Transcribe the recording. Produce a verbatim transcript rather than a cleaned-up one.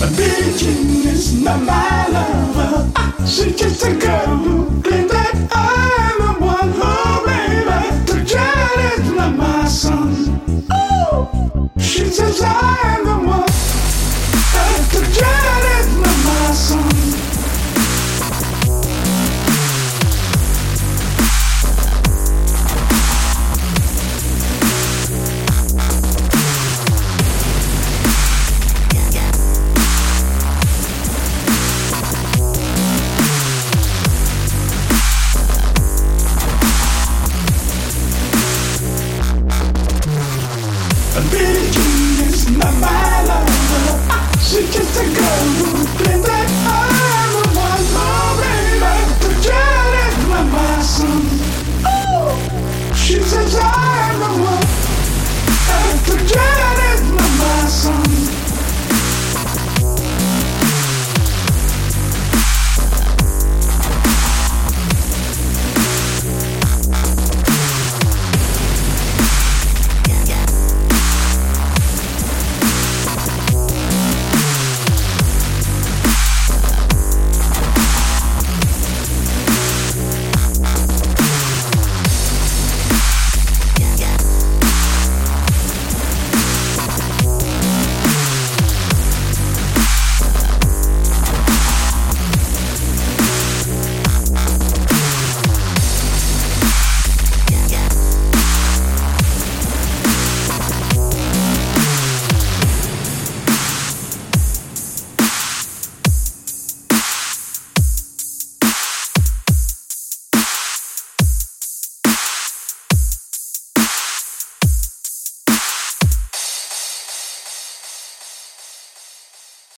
Billie Jean is not my lover. She's just a girl who claims that I'm the one. Oh, baby, the child is not my son. Oh, she says I am the one. The child is not my son.